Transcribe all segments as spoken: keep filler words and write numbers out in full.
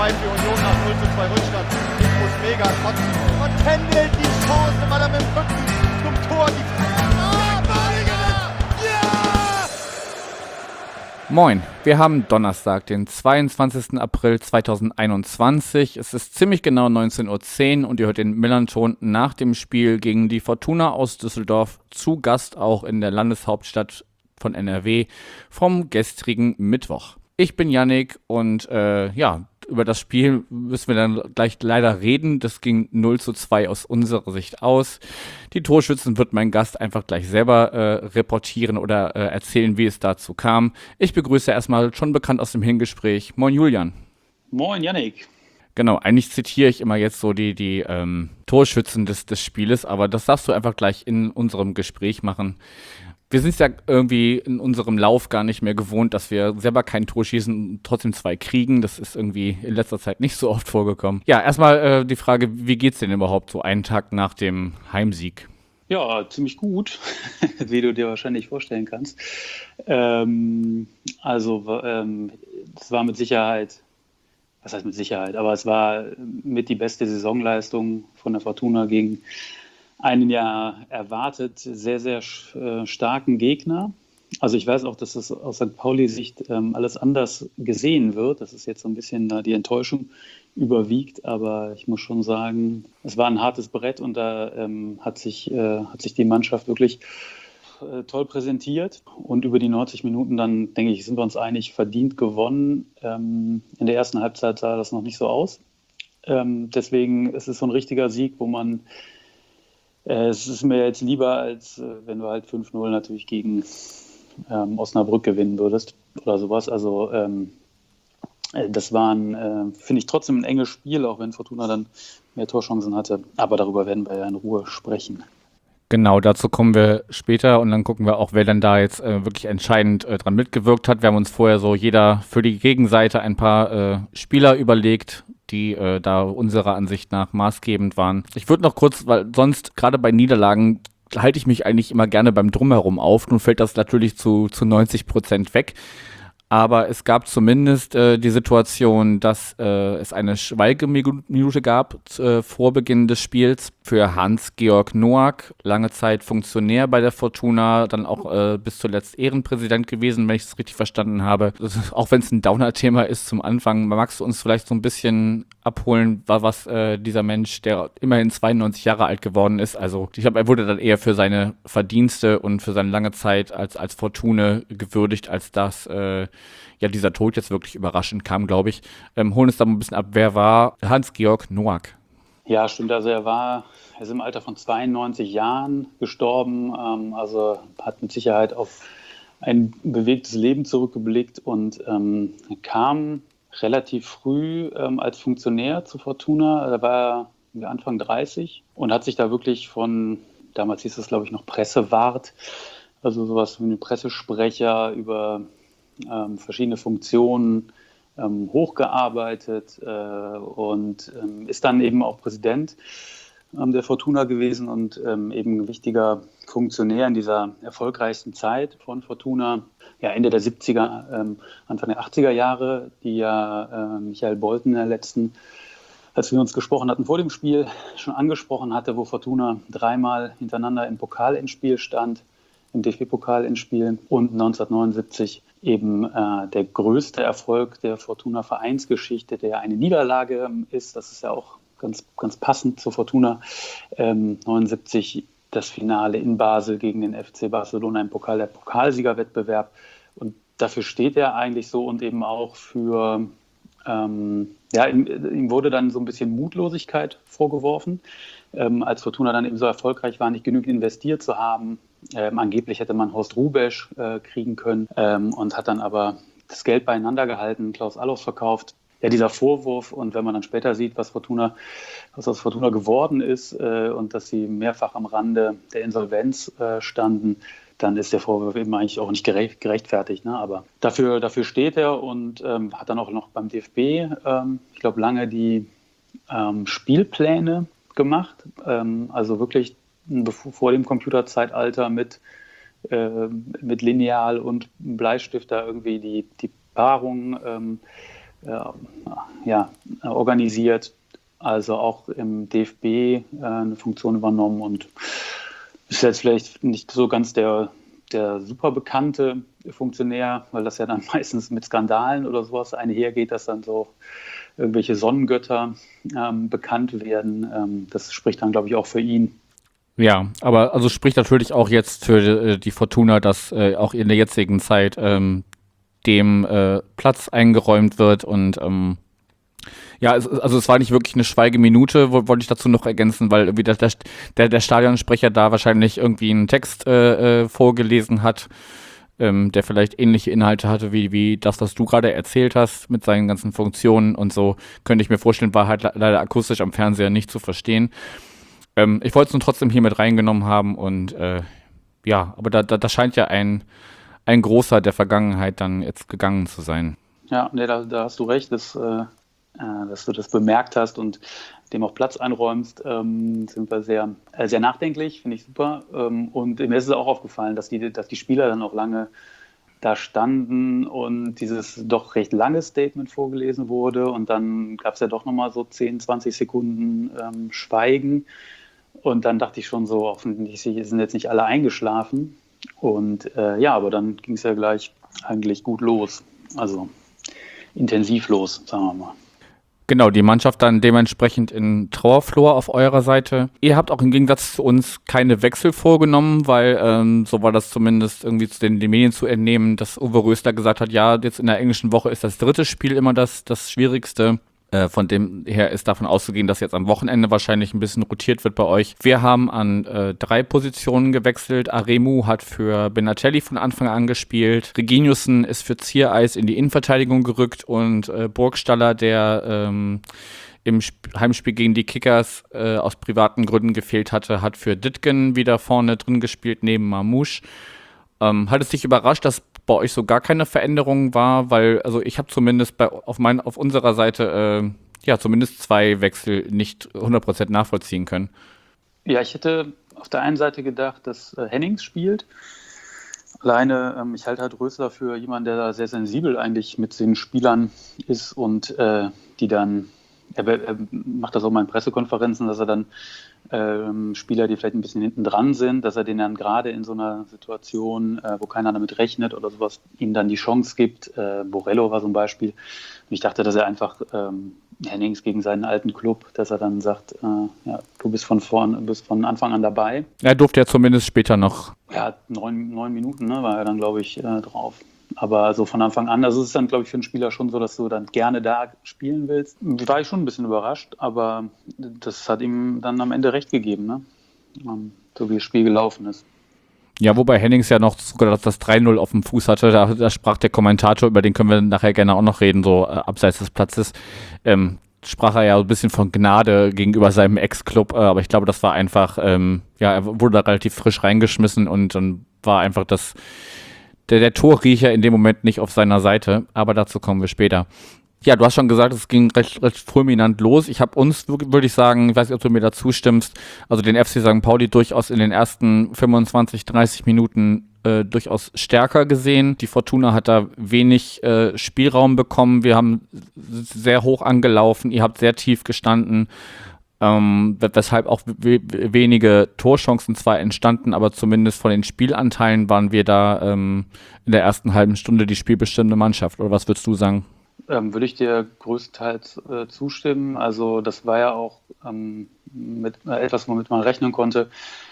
zwei für Union nach null zu zwei Rückstand. Nico Mega kotzen und Kendall die Chance, weil er mit dem Rücken zum Tor die Moin, wir haben Donnerstag, den zweiundzwanzigsten April zweitausendeinundzwanzig. Es ist ziemlich genau neunzehn Uhr zehn und ihr hört den Millernton nach dem Spiel gegen die Fortuna aus Düsseldorf, zu Gast auch in der Landeshauptstadt von N R W vom gestrigen Mittwoch. Ich bin Yannick und äh, ja, über das Spiel müssen wir dann gleich leider reden. Das ging null zu zwei aus unserer Sicht aus. Die Torschützen wird mein Gast einfach gleich selber äh, reportieren oder äh, erzählen, wie es dazu kam. Ich begrüße erstmal schon bekannt aus dem Hingespräch. Moin Julian. Moin Yannick. Genau, eigentlich zitiere ich immer jetzt so die, die ähm, Torschützen des, des Spieles, aber das darfst du einfach gleich in unserem Gespräch machen. Wir sind es ja irgendwie in unserem Lauf gar nicht mehr gewohnt, dass wir selber kein Tor schießen und trotzdem zwei kriegen. Das ist irgendwie in letzter Zeit nicht so oft vorgekommen. Ja, erstmal äh, die Frage, wie geht's denn überhaupt so einen Tag nach dem Heimsieg? Ja, ziemlich gut, wie du dir wahrscheinlich vorstellen kannst. Ähm, also ähm, es war mit Sicherheit, was heißt mit Sicherheit, aber es war mit die beste Saisonleistung von der Fortuna gegen einen ja erwartet sehr, sehr äh, starken Gegner. Also ich weiß auch, dass es aus Sankt Pauli-Sicht ähm, alles anders gesehen wird. Das ist jetzt so ein bisschen äh, die Enttäuschung überwiegt, aber ich muss schon sagen, es war ein hartes Brett und da ähm, hat sich, äh, hat sich die Mannschaft wirklich äh, toll präsentiert und über die neunzig Minuten dann, denke ich, sind wir uns einig, verdient gewonnen. Ähm, in der ersten Halbzeit sah das noch nicht so aus. Ähm, deswegen ist es so ein richtiger Sieg, wo man Es ist mir jetzt lieber, als wenn du halt fünf null natürlich gegen ähm, Osnabrück gewinnen würdest oder sowas. Also ähm, das war ein, äh, finde ich, trotzdem ein enges Spiel, auch wenn Fortuna dann mehr Torchancen hatte. Aber darüber werden wir ja in Ruhe sprechen. Genau, dazu kommen wir später und dann gucken wir auch, wer denn da jetzt äh, wirklich entscheidend äh, dran mitgewirkt hat. Wir haben uns vorher so jeder für die Gegenseite ein paar äh, Spieler überlegt, die äh, da unserer Ansicht nach maßgebend waren. Ich würde noch kurz, weil sonst gerade bei Niederlagen halte ich mich eigentlich immer gerne beim Drumherum auf. Nun fällt das natürlich zu, zu neunzig Prozent weg. Aber es gab zumindest äh, die Situation, dass äh, es eine Schweigeminute gab äh, vor Beginn des Spiels für Hans-Georg Noack, lange Zeit Funktionär bei der Fortuna, dann auch äh, bis zuletzt Ehrenpräsident gewesen, wenn ich es richtig verstanden habe. Ist, auch wenn es ein Downer-Thema ist zum Anfang, magst du uns vielleicht so ein bisschen abholen, was äh, dieser Mensch, der immerhin zweiundneunzig Jahre alt geworden ist, also ich glaube, er wurde dann eher für seine Verdienste und für seine lange Zeit als, als Fortuna gewürdigt, als dass äh, ja dieser Tod jetzt wirklich überraschend kam, glaube ich. Ähm, holen uns da mal ein bisschen ab, wer war Hans-Georg Noack? Ja, stimmt. Also er war, er ist im Alter von zweiundneunzig Jahren gestorben, ähm, also hat mit Sicherheit auf ein bewegtes Leben zurückgeblickt und ähm, kam relativ früh ähm, als Funktionär zu Fortuna. Da war er Anfang dreißig und hat sich da wirklich von, damals hieß es glaube ich noch Pressewart, also sowas wie ein Pressesprecher über ähm, verschiedene Funktionen ähm, hochgearbeitet äh, und ähm, ist dann eben auch Präsident ähm, der Fortuna gewesen und ähm, eben ein wichtiger Funktionär in dieser erfolgreichsten Zeit von Fortuna. Ja, Ende der siebziger, ähm, Anfang der achtziger Jahre, die ja äh, Michael Bolten in der letzten, als wir uns gesprochen hatten vor dem Spiel, schon angesprochen hatte, wo Fortuna dreimal hintereinander im Pokalendspiel stand, im D F B-Pokal-Endspiel und neunzehnhundertneunundsiebzig eben äh, der größte Erfolg der Fortuna-Vereinsgeschichte, der eine Niederlage ist. Das ist ja auch ganz, ganz passend zur Fortuna. Ähm, neunundsiebzig das Finale in Basel gegen den F C Barcelona im Pokal, der Pokalsiegerwettbewerb. Und dafür steht er eigentlich so und eben auch für, ähm, ja, ihm, ihm wurde dann so ein bisschen Mutlosigkeit vorgeworfen, ähm, als Fortuna dann eben so erfolgreich war, nicht genügend investiert zu haben. Ähm, angeblich hätte man Horst Rubesch äh, kriegen können ähm, und hat dann aber das Geld beieinander gehalten, Klaus Allofs verkauft. Ja, dieser Vorwurf und wenn man dann später sieht, was Fortuna, was aus Fortuna geworden ist äh, und dass sie mehrfach am Rande der Insolvenz äh, standen, dann ist der Vorwurf eben eigentlich auch nicht gerecht, gerechtfertigt. Ne? Aber dafür, dafür steht er und ähm, hat dann auch noch beim D F B, ähm, ich glaube, lange die ähm, Spielpläne gemacht. Ähm, also wirklich vor dem Computerzeitalter mit, äh, mit Lineal und Bleistift da irgendwie die, die Paarung ähm, äh, ja, organisiert, also auch im D F B äh, eine Funktion übernommen und ist jetzt vielleicht nicht so ganz der, der super bekannte Funktionär, weil das ja dann meistens mit Skandalen oder sowas einhergeht, dass dann so irgendwelche Sonnengötter ähm, bekannt werden. Ähm, das spricht dann, glaube ich, auch für ihn. Ja, aber also spricht natürlich auch jetzt für äh, die Fortuna, dass äh, auch in der jetzigen Zeit ähm, dem äh, Platz eingeräumt wird und ähm, ja, es, also es war nicht wirklich eine Schweigeminute, wo- wollte ich dazu noch ergänzen, weil irgendwie der, der, der Stadionsprecher da wahrscheinlich irgendwie einen Text äh, äh, vorgelesen hat, ähm, der vielleicht ähnliche Inhalte hatte wie, wie das, was du gerade erzählt hast mit seinen ganzen Funktionen und so, könnte ich mir vorstellen, war halt le- leider akustisch am Fernseher nicht zu verstehen. Ähm, ich wollte es nun trotzdem hier mit reingenommen haben und äh, ja, aber da, da, da scheint ja ein, ein großer der Vergangenheit dann jetzt gegangen zu sein. Ja, nee, da, da hast du recht, dass, äh, äh, dass du das bemerkt hast und dem auch Platz einräumst. Ähm, sind wir sehr, äh, sehr nachdenklich, finde ich super. Ähm, und mir ist es auch aufgefallen, dass die, dass die Spieler dann auch lange da standen und dieses doch recht lange Statement vorgelesen wurde. Und dann gab es ja doch nochmal so zehn, zwanzig Sekunden ähm, Schweigen. Und dann dachte ich schon so, hoffentlich sind jetzt nicht alle eingeschlafen. Und äh, ja, aber dann ging es ja gleich eigentlich gut los. Also intensiv los, sagen wir mal. Genau, die Mannschaft dann dementsprechend in Trauerflor auf eurer Seite. Ihr habt auch im Gegensatz zu uns keine Wechsel vorgenommen, weil ähm, so war das zumindest irgendwie zu den, den Medien zu entnehmen, dass Uwe Rösler gesagt hat, ja, jetzt in der englischen Woche ist das dritte Spiel immer das, das Schwierigste. Äh, von dem her ist davon auszugehen, dass jetzt am Wochenende wahrscheinlich ein bisschen rotiert wird bei euch. Wir haben an äh, drei Positionen gewechselt. Aremu hat für Benatelli von Anfang an gespielt. Reginiussen ist für Ziereis in die Innenverteidigung gerückt und äh, Burgstaller, der ähm, im Sp- Heimspiel gegen die Kickers äh, aus privaten Gründen gefehlt hatte, hat für Dittgen wieder vorne drin gespielt, neben Mamouche. Ähm, hat es dich überrascht, dass bei euch so gar keine Veränderung war? Weil, also ich habe zumindest bei, auf, mein, auf unserer Seite äh, ja zumindest zwei Wechsel nicht hundert Prozent nachvollziehen können. Ja, ich hätte auf der einen Seite gedacht, dass äh, Hennings spielt. Alleine, ähm, ich halte halt Rösler für jemanden, der da sehr sensibel eigentlich mit den Spielern ist und äh, die dann, er, er macht das auch mal in Pressekonferenzen, dass er dann ähm, Spieler, die vielleicht ein bisschen hinten dran sind, dass er denen dann gerade in so einer Situation, äh, wo keiner damit rechnet oder sowas, ihnen dann die Chance gibt. Äh, Borello war so ein Beispiel. Und ich dachte, dass er einfach ähm, Hennings gegen seinen alten Club, dass er dann sagt, äh, ja, du bist von vorn, bist von Anfang an dabei. Er durfte ja zumindest später noch. Ja, neun, neun Minuten, ne, war er dann, glaube ich, äh, drauf. Aber so von Anfang an, also es ist dann, glaube ich, für einen Spieler schon so, dass du dann gerne da spielen willst. War ich schon ein bisschen überrascht, aber das hat ihm dann am Ende recht gegeben, ne? Ähm, so wie das Spiel gelaufen ist. Ja, wobei Hennings ja noch sogar das drei null auf dem Fuß hatte. Da, da sprach der Kommentator, über den können wir nachher gerne auch noch reden, so äh, abseits des Platzes. Ähm, sprach er ja ein bisschen von Gnade gegenüber seinem Ex-Club, äh, aber ich glaube, das war einfach, ähm, ja, er wurde da relativ frisch reingeschmissen und dann war einfach das, der, der Torriecher in dem Moment nicht auf seiner Seite, aber dazu kommen wir später. Ja, du hast schon gesagt, es ging recht, recht fulminant los. Ich habe uns, würde ich sagen, ich weiß nicht, ob du mir da zustimmst, also den F C Sankt Pauli durchaus in den ersten fünfundzwanzig, dreißig Minuten äh, durchaus stärker gesehen. Die Fortuna hat da wenig äh, Spielraum bekommen. Wir haben sehr hoch angelaufen, ihr habt sehr tief gestanden, ähm, weshalb auch we wenige Torchancen zwar entstanden, aber zumindest von den Spielanteilen waren wir da ähm, in der ersten halben Stunde die spielbestimmende Mannschaft. Oder was würdest du sagen? Ähm, würde ich dir größtenteils äh, zustimmen. Also das war ja auch ähm, mit, äh, etwas, womit man rechnen konnte,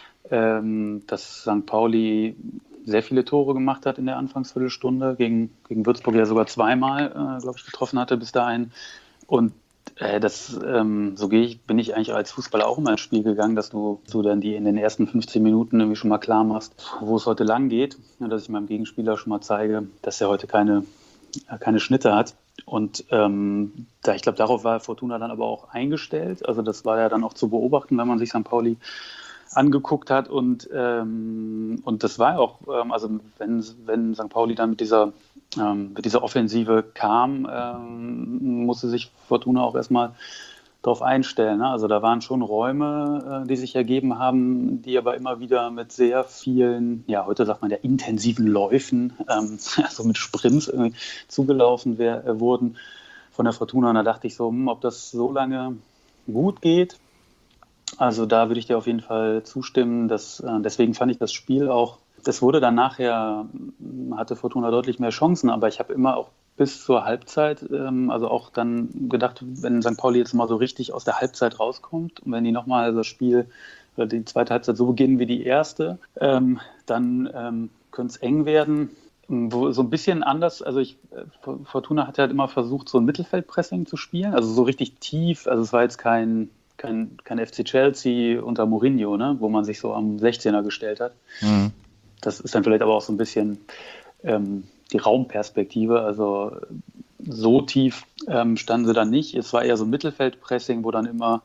ähm, dass Sankt Pauli sehr viele Tore gemacht hat in der Anfangsviertelstunde, gegen, gegen Würzburg ja sogar zweimal, äh, glaube ich, getroffen hatte bis dahin. Und äh, das, ähm, so gehe ich, bin ich eigentlich als Fußballer auch immer ins Spiel gegangen, dass du, du dann die in den ersten fünfzehn Minuten irgendwie schon mal klar machst, wo es heute lang geht. Ja, dass ich meinem Gegenspieler schon mal zeige, dass er heute keine, keine Schnitte hat. Und ähm, da, ich glaube, darauf war Fortuna dann aber auch eingestellt. Also das war ja dann auch zu beobachten, wenn man sich Sankt Pauli angeguckt hat. Und, ähm, und das war auch, ähm, also wenn, wenn Sankt Pauli dann mit dieser, ähm, mit dieser Offensive kam, ähm, musste sich Fortuna auch erstmal darauf einstellen. Ne? Also da waren schon Räume, äh, die sich ergeben haben, die aber immer wieder mit sehr vielen, ja, heute sagt man ja intensiven Läufen, ähm, also mit Sprints irgendwie zugelaufen wär, äh, wurden. von der Fortuna. Und da dachte ich so, hm, ob das so lange gut geht. Also da würde ich dir auf jeden Fall zustimmen. Dass, äh, deswegen fand ich das Spiel auch, das wurde dann nachher, hatte Fortuna deutlich mehr Chancen, aber ich habe immer auch bis zur Halbzeit, ähm, also auch dann gedacht, wenn Sankt Pauli jetzt mal so richtig aus der Halbzeit rauskommt und wenn die nochmal das Spiel oder die zweite Halbzeit so beginnen wie die erste, ähm, dann ähm, könnte es eng werden. Wo, so ein bisschen anders, also ich, Fortuna hat halt immer versucht, so ein Mittelfeldpressing zu spielen, also so richtig tief, also es war jetzt kein Kein, kein F C Chelsea unter Mourinho, ne, wo man sich so am sechzehner gestellt hat. Mhm. Das ist dann vielleicht aber auch so ein bisschen ähm, die Raumperspektive. Also so tief ähm, standen sie dann nicht. Es war eher so ein Mittelfeldpressing, wo dann immer,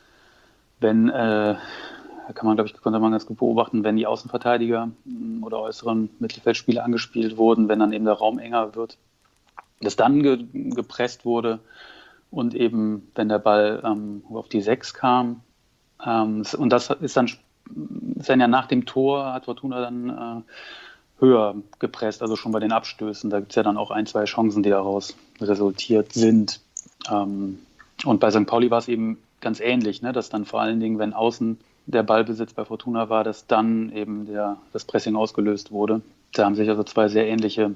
wenn, äh, kann man, glaube ich, konnte man ganz gut beobachten, wenn die Außenverteidiger mh, oder äußeren Mittelfeldspieler angespielt wurden, wenn dann eben der Raum enger wird, dass dann ge- gepresst wurde. Und eben, wenn der Ball ähm, auf die sechs kam, ähm, und das ist dann, ist dann ja nach dem Tor, hat Fortuna dann äh, höher gepresst, also schon bei den Abstößen. Da gibt es ja dann auch ein, zwei Chancen, die daraus resultiert sind. Ähm, und bei Sankt Pauli war es eben ganz ähnlich, ne? Dass dann vor allen Dingen, wenn außen der Ballbesitz bei Fortuna war, dass dann eben der, das Pressing ausgelöst wurde. Da haben sich also zwei sehr ähnliche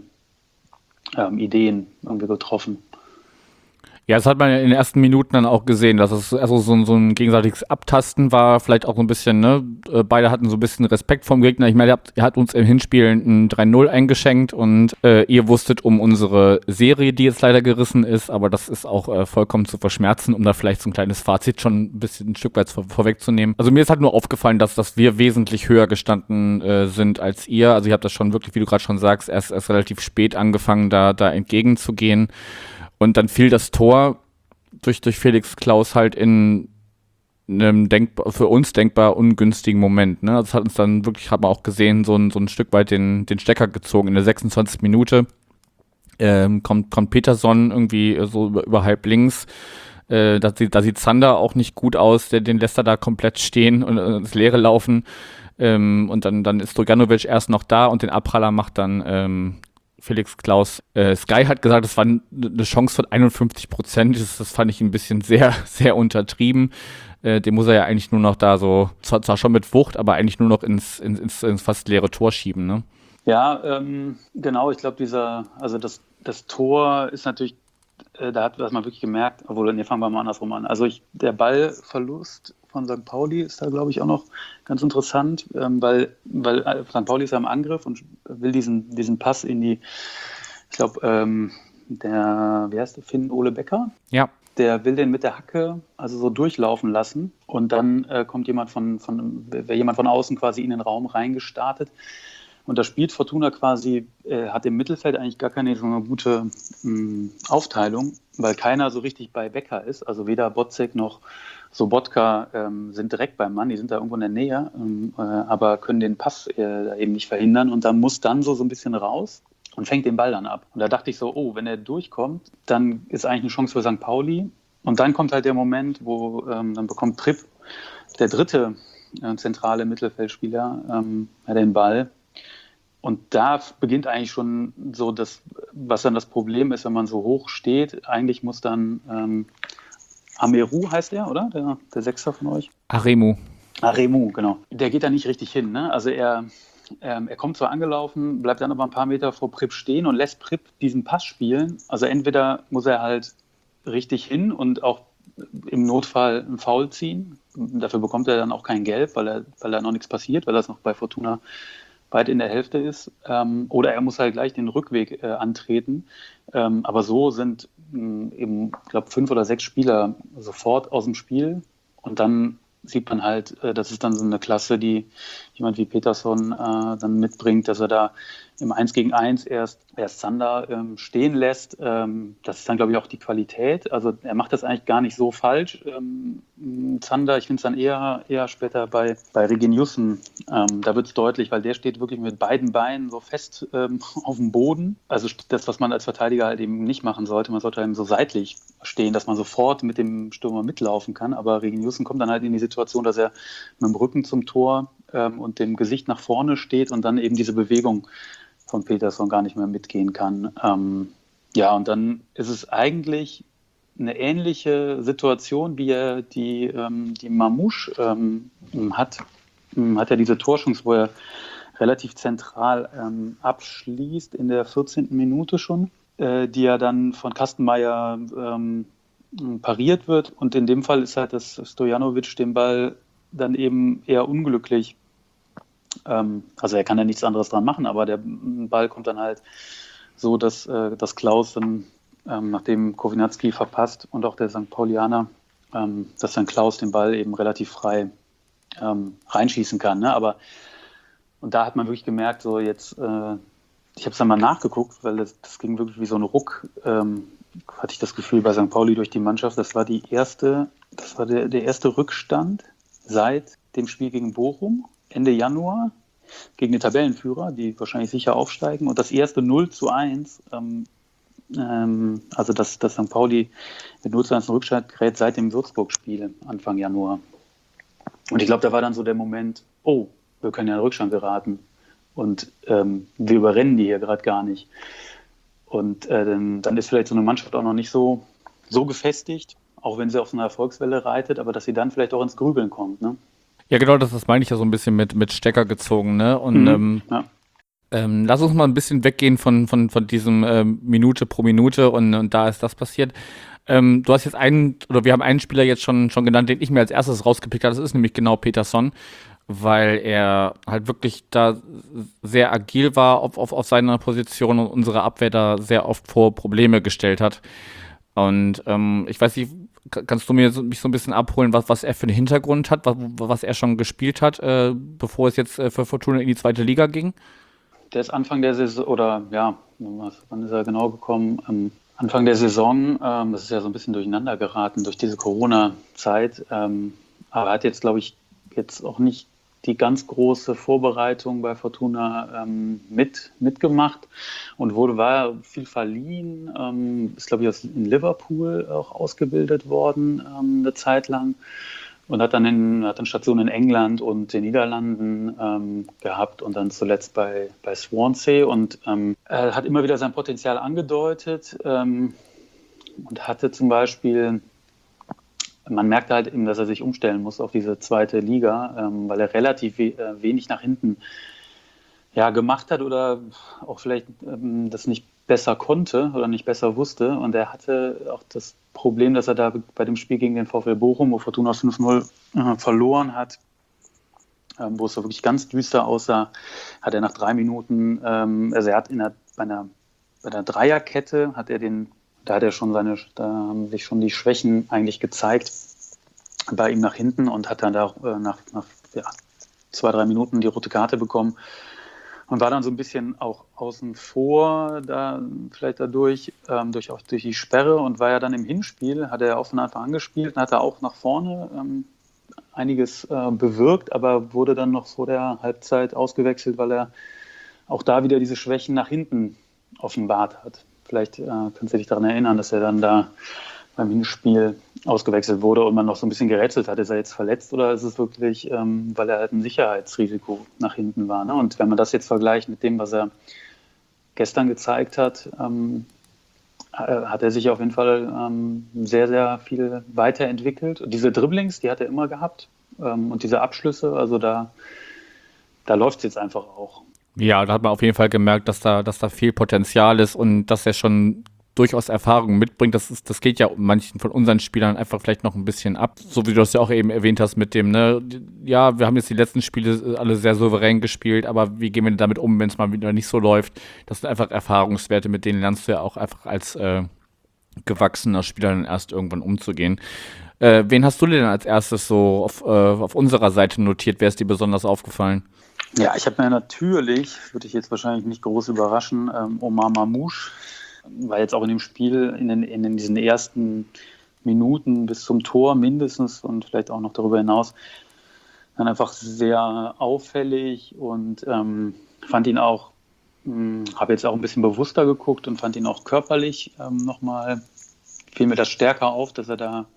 ähm, Ideen irgendwie getroffen. Ja, das hat man ja in den ersten Minuten dann auch gesehen, dass es also so, ein- so ein gegenseitiges Abtasten war, vielleicht auch so ein bisschen, ne, äh, beide hatten so ein bisschen Respekt vom Gegner. Ich meine, ihr habt, ihr habt uns im Hinspiel ein drei null eingeschenkt und äh, ihr wusstet um unsere Serie, die jetzt leider gerissen ist, aber das ist auch äh, vollkommen zu verschmerzen, um da vielleicht so ein kleines Fazit schon ein bisschen ein Stück weit vor, vorwegzunehmen. Also mir ist halt nur aufgefallen, dass, dass wir wesentlich höher gestanden äh, sind als ihr. Also ihr habt das schon wirklich, wie du gerade schon sagst, erst, erst relativ spät angefangen, da, da entgegenzugehen. Und dann fiel das Tor durch, durch Felix Klaus halt in einem denkbar, für uns denkbar ungünstigen Moment. Ne? Das hat uns dann wirklich, hat man auch gesehen, so ein, so ein Stück weit den, den Stecker gezogen. In der sechsundzwanzigsten Minute ähm, kommt, kommt Peterson irgendwie so über, über halb links. Äh, da, sieht, da sieht Zander auch nicht gut aus, der, den lässt er da komplett stehen und äh, ins Leere laufen. Ähm, und dann, dann ist Stojanovic erst noch da und den Abpraller macht dann ähm, Felix Klaus. Äh, Sky hat gesagt, es war eine Chance von einundfünfzig Prozent. Das, das fand ich ein bisschen sehr, sehr untertrieben. Äh, den muss er ja eigentlich nur noch da so, zwar, zwar schon mit Wucht, aber eigentlich nur noch ins, ins, ins, ins fast leere Tor schieben, ne? Ja, ähm, genau. Ich glaube, dieser, also das, das Tor ist natürlich, äh, da hat man wirklich gemerkt, obwohl, nee, fangen wir mal andersrum an. Also ich, der Ballverlust von Sankt Pauli ist da, glaube ich, auch noch ganz interessant, ähm, weil, weil äh, Sankt Pauli ist ja im Angriff und will diesen, diesen Pass in die, ich glaube, ähm, der, wie heißt der, Finn Ole Becker? Ja. Der will den mit der Hacke also so durchlaufen lassen und dann äh, kommt jemand von, von, wäre jemand von außen quasi in den Raum reingestartet. Und da spielt Fortuna quasi, äh, hat im Mittelfeld eigentlich gar keine so eine gute mh, Aufteilung, weil keiner so richtig bei Becker ist. Also weder Botzek noch Sobotka ähm, sind direkt beim Mann, die sind da irgendwo in der Nähe, ähm, äh, aber können den Pass äh, eben nicht verhindern. Und dann muss dann so, so ein bisschen raus und fängt den Ball dann ab. Und da dachte ich so, oh, wenn er durchkommt, dann ist eigentlich eine Chance für Sankt Pauli. Und dann kommt halt der Moment, wo ähm, dann bekommt Pripp, der dritte äh, zentrale Mittelfeldspieler, ähm, den Ball. Und da beginnt eigentlich schon so das, was dann das Problem ist, wenn man so hoch steht. Eigentlich muss dann ähm, Ameru heißt er, oder? Der, der Sechser von euch? Aremu. Aremu, genau. Der geht da nicht richtig hin, ne? Also er, ähm, er kommt zwar angelaufen, bleibt dann aber ein paar Meter vor Pripp stehen und lässt Pripp diesen Pass spielen. Also entweder muss er halt richtig hin und auch im Notfall einen Foul ziehen. Dafür bekommt er dann auch kein Gelb, weil er, weil da noch nichts passiert, weil das noch bei Fortuna weit in der Hälfte ist. Ähm, oder er muss halt gleich den Rückweg äh, antreten. Ähm, aber so sind mh, eben, ich glaube, fünf oder sechs Spieler sofort aus dem Spiel. Und dann sieht man halt, äh, das ist dann so eine Klasse, die jemand wie Peterson äh, dann mitbringt, dass er da im Eins gegen Eins erst, erst Zander ähm, stehen lässt. Ähm, das ist dann, glaube ich, auch die Qualität. Also er macht das eigentlich gar nicht so falsch. Ähm, Zander, ich finde es dann eher, eher später bei, bei Reginiussen, ähm, da wird es deutlich, weil der steht wirklich mit beiden Beinen so fest ähm, auf dem Boden. Also das, was man als Verteidiger halt eben nicht machen sollte. Man sollte eben so seitlich stehen, dass man sofort mit dem Stürmer mitlaufen kann. Aber Reginiussen kommt dann halt in die Situation, dass er mit dem Rücken zum Tor ähm, und dem Gesicht nach vorne steht und dann eben diese Bewegung von Peterson gar nicht mehr mitgehen kann. Ähm, ja, und dann ist es eigentlich eine ähnliche Situation, wie er die, ähm, die Mamouche ähm, hat. Ähm, Hat er diese Torchance, wo er relativ zentral ähm, abschließt in der vierzehnten Minute schon, äh, die ja dann von Kastenmeier ähm, pariert wird. Und in dem Fall ist halt, dass Stojanovic den Ball dann eben eher unglücklich, ähm, also er kann ja nichts anderes dran machen, aber der Ball kommt dann halt so, dass, äh, dass Klaus dann, ähm, nachdem Kownacki verpasst und auch der Sankt Paulianer, ähm, dass dann Klaus den Ball eben relativ frei ähm, reinschießen kann. Ne? Aber und da hat man wirklich gemerkt, so jetzt, äh, ich habe es dann mal nachgeguckt, weil das, das ging wirklich wie so ein Ruck, ähm, hatte ich das Gefühl bei Sankt Pauli durch die Mannschaft. Das war die erste, das war der, der erste Rückstand seit dem Spiel gegen Bochum, Ende Januar, gegen den Tabellenführer, die wahrscheinlich sicher aufsteigen. Und das erste null zu eins, ähm, ähm, also dass, dass Sankt Pauli mit null zu eins in Rückstand gerät seit dem Würzburg-Spiel Anfang Januar. Und ich glaube, da war dann so der Moment, oh, wir können ja in Rückstand geraten und ähm, wir überrennen die hier gerade gar nicht. Und äh, dann, dann ist vielleicht so eine Mannschaft auch noch nicht so, so gefestigt, auch wenn sie auf so einer Erfolgswelle reitet, aber dass sie dann vielleicht auch ins Grübeln kommt. Ne? Ja, genau, das, das meine ich ja so ein bisschen mit, mit Stecker gezogen, ne? Und Mhm. ähm, Ja. ähm, lass uns mal ein bisschen weggehen von, von, von diesem ähm, Minute pro Minute und, und da ist das passiert. Ähm, du hast jetzt einen, oder wir haben einen Spieler jetzt schon, schon genannt, den ich mir als erstes rausgepickt habe, das ist nämlich genau Peterson, weil er halt wirklich da sehr agil war auf, auf, auf seiner Position und unsere Abwehr da sehr oft vor Probleme gestellt hat. Und ähm, ich weiß nicht, ka- kannst du mir so, mich so ein bisschen abholen, was, was er für einen Hintergrund hat, was, was er schon gespielt hat, äh, bevor es jetzt äh, für Fortuna in die zweite Liga ging? Der ist Anfang der Saison, oder ja, was, wann ist er genau gekommen? Ähm, Anfang der Saison, ähm, das ist ja so ein bisschen durcheinander geraten durch diese Corona-Zeit, ähm, aber er hat jetzt, glaube ich, jetzt auch nicht die ganz große Vorbereitung bei Fortuna ähm, mit, mitgemacht und wurde, war viel verliehen, ähm, ist, glaube ich, aus, in Liverpool auch ausgebildet worden, ähm, eine Zeit lang. Und hat dann, in, hat dann Stationen in England und den Niederlanden ähm, gehabt und dann zuletzt bei, bei Swansea und ähm, er hat immer wieder sein Potenzial angedeutet ähm, und hatte zum Beispiel, man merkte halt eben, dass er sich umstellen muss auf diese zweite Liga, ähm, weil er relativ we äh, wenig nach hinten ja, gemacht hat oder auch vielleicht ähm, das nicht besser konnte oder nicht besser wusste. Und er hatte auch das Problem, dass er da bei dem Spiel gegen den VfL Bochum, wo Fortuna fünf null äh, verloren hat, ähm, wo es so wirklich ganz düster aussah, hat er nach drei Minuten, ähm, also er hat in der, bei, einer, bei der Dreierkette, hat er den, da hat er schon seine, da haben sich schon die Schwächen eigentlich gezeigt bei ihm nach hinten und hat dann da äh, nach, nach ja, zwei, drei Minuten die rote Karte bekommen. Und war dann so ein bisschen auch außen vor, da vielleicht dadurch, ähm, durch, auch durch die Sperre und war ja dann im Hinspiel, hat er auch von Anfang an gespielt und hat er auch nach vorne ähm, einiges äh, bewirkt, aber wurde dann noch vor der Halbzeit ausgewechselt, weil er auch da wieder diese Schwächen nach hinten offenbart hat. Vielleicht äh, kannst du dich daran erinnern, dass er dann da beim Hinspiel ausgewechselt wurde und man noch so ein bisschen gerätselt hat, ist er jetzt verletzt oder ist es wirklich, ähm, weil er halt ein Sicherheitsrisiko nach hinten war. Ne? Und wenn man das jetzt vergleicht mit dem, was er gestern gezeigt hat, ähm, hat er sich auf jeden Fall ähm, sehr, sehr viel weiterentwickelt. Und diese Dribblings, die hat er immer gehabt ähm, und diese Abschlüsse, also da, da läuft es jetzt einfach auch. Ja, da hat man auf jeden Fall gemerkt, dass da, dass da viel Potenzial ist und dass er schon durchaus Erfahrung mitbringt. Das ist, das geht ja manchen von unseren Spielern einfach vielleicht noch ein bisschen ab. So wie du das ja auch eben erwähnt hast mit dem, ne, ja, wir haben jetzt die letzten Spiele alle sehr souverän gespielt, aber wie gehen wir damit um, wenn es mal wieder nicht so läuft? Das sind einfach Erfahrungswerte, mit denen lernst du ja auch einfach als äh, gewachsener Spieler dann erst irgendwann umzugehen. Äh, wen hast du denn als erstes so auf, äh, auf unserer Seite notiert? Wer ist dir besonders aufgefallen? Ja, ich habe mir natürlich, würde ich jetzt wahrscheinlich nicht groß überraschen, ähm, Omar Mamouche, war jetzt auch in dem Spiel in, den, in diesen ersten Minuten bis zum Tor mindestens und vielleicht auch noch darüber hinaus dann einfach sehr auffällig und ähm, fand ihn auch, habe jetzt auch ein bisschen bewusster geguckt und fand ihn auch körperlich ähm, nochmal, fiel mir das stärker auf, dass er da,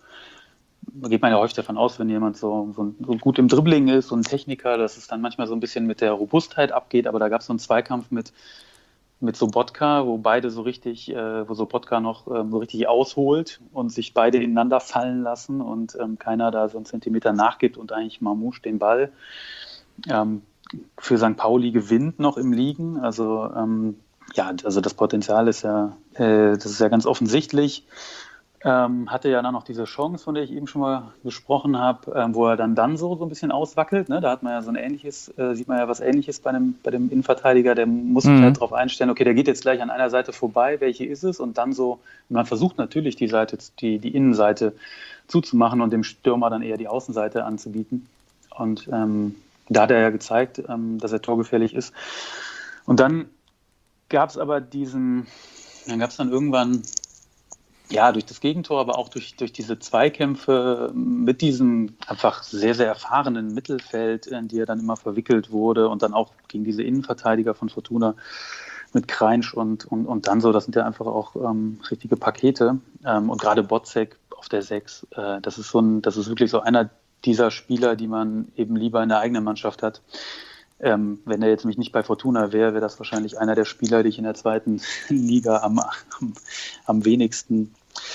da geht man ja häufig davon aus, wenn jemand so, so, so gut im Dribbling ist, so ein Techniker, dass es dann manchmal so ein bisschen mit der Robustheit abgeht, aber da gab es so einen Zweikampf mit mit Sobotka, wo beide so richtig, äh, wo Sobotka noch ähm, so richtig ausholt und sich beide ineinander fallen lassen und ähm, keiner da so einen Zentimeter nachgibt und eigentlich Mamouche den Ball ähm, für Sankt Pauli gewinnt noch im Liegen. Also ähm, ja, also das Potenzial ist ja, äh, das ist ja ganz offensichtlich. Ähm, hatte ja dann noch diese Chance, von der ich eben schon mal gesprochen habe, ähm, wo er dann dann so, so ein bisschen auswackelt. Ne? Da hat man ja so ein ähnliches, äh, sieht man ja was Ähnliches bei dem, bei dem Innenverteidiger, der muss sich Mhm. halt darauf einstellen, okay, der geht jetzt gleich an einer Seite vorbei, welche ist es? Und dann so, man versucht natürlich die Seite, die, die Innenseite zuzumachen und dem Stürmer dann eher die Außenseite anzubieten. Und ähm, da hat er ja gezeigt, ähm, dass er torgefährlich ist. Und dann gab es aber diesen, dann gab es dann irgendwann, ja, durch das Gegentor, aber auch durch, durch diese Zweikämpfe mit diesem einfach sehr, sehr erfahrenen Mittelfeld, in die er dann immer verwickelt wurde und dann auch gegen diese Innenverteidiger von Fortuna mit Kreinsch und, und, und dann so, das sind ja einfach auch ähm, richtige Pakete. Ähm, und gerade Botzek auf der sechs, äh, das ist so ein, das ist wirklich so einer dieser Spieler, die man eben lieber in der eigenen Mannschaft hat. Ähm, wenn er jetzt mich nicht bei Fortuna wäre, wäre das wahrscheinlich einer der Spieler, die ich in der zweiten Liga am, am, am wenigsten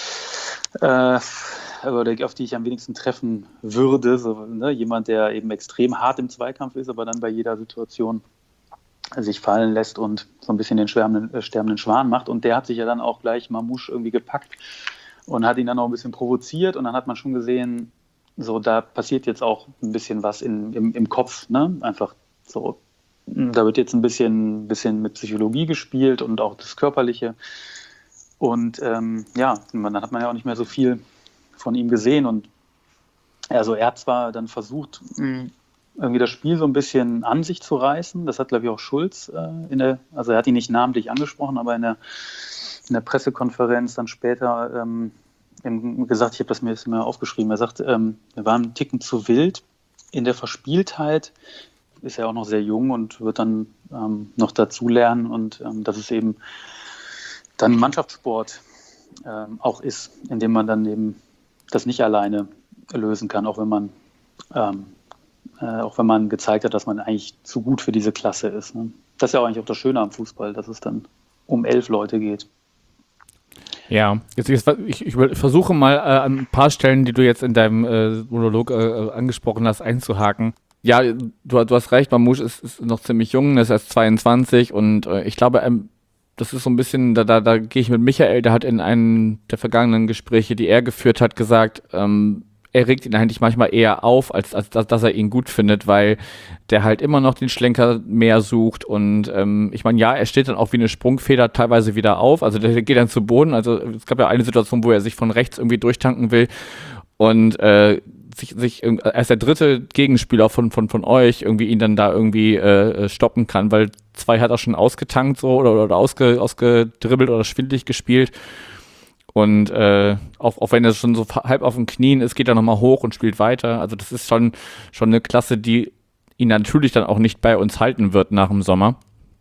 äh, oder auf die ich am wenigsten treffen würde. So, ne? Jemand, der eben extrem hart im Zweikampf ist, aber dann bei jeder Situation sich fallen lässt und so ein bisschen den schwärmenden, äh, sterbenden Schwan macht. Und der hat sich ja dann auch gleich Mamouche irgendwie gepackt und hat ihn dann auch ein bisschen provoziert. Und dann hat man schon gesehen, so da passiert jetzt auch ein bisschen was in, im, im Kopf, ne? Einfach so, da wird jetzt ein bisschen, bisschen mit Psychologie gespielt und auch das Körperliche. Und ähm, ja, dann hat man ja auch nicht mehr so viel von ihm gesehen. Und also er hat zwar dann versucht, irgendwie das Spiel so ein bisschen an sich zu reißen. Das hat, glaube ich, auch Schulz äh, in der, also er hat ihn nicht namentlich angesprochen, aber in der, in der Pressekonferenz dann später ähm, gesagt, ich habe das mir jetzt mal aufgeschrieben, er sagt, ähm, wir waren einen Ticken zu wild in der Verspieltheit. Ist ja auch noch sehr jung und wird dann ähm, noch dazulernen und ähm, dass es eben dann Mannschaftssport ähm, auch ist, in dem man dann eben das nicht alleine lösen kann, auch wenn man ähm, äh, auch wenn man gezeigt hat, dass man eigentlich zu gut für diese Klasse ist. Ne? Das ist ja auch eigentlich auch das Schöne am Fußball, dass es dann um elf Leute geht. Ja, jetzt, jetzt ich, ich versuche mal äh, an ein paar Stellen, die du jetzt in deinem äh, Monolog äh, angesprochen hast, einzuhaken. Ja, du, du hast recht, Mamouche ist, ist noch ziemlich jung, ist erst zweiundzwanzig und äh, ich glaube, ähm, das ist so ein bisschen, da, da, da gehe ich mit Michael, der hat in einem der vergangenen Gespräche, die er geführt hat, gesagt, ähm, er regt ihn eigentlich manchmal eher auf, als, als dass, dass er ihn gut findet, weil der halt immer noch den Schlenker mehr sucht und ähm, ich meine, ja, er steht dann auch wie eine Sprungfeder teilweise wieder auf, also der geht dann zu Boden, also es gab ja eine Situation, wo er sich von rechts irgendwie durchtanken will und äh, sich, sich er ist der dritte Gegenspieler von, von, von euch, irgendwie ihn dann da irgendwie äh, stoppen kann, weil zwei hat er schon ausgetankt so oder, oder ausge, ausgedribbelt oder schwindlig gespielt. Und äh, auch, auch wenn er schon so halb auf den Knien ist, geht er nochmal hoch und spielt weiter. Also das ist schon, schon eine Klasse, die ihn natürlich dann auch nicht bei uns halten wird nach dem Sommer.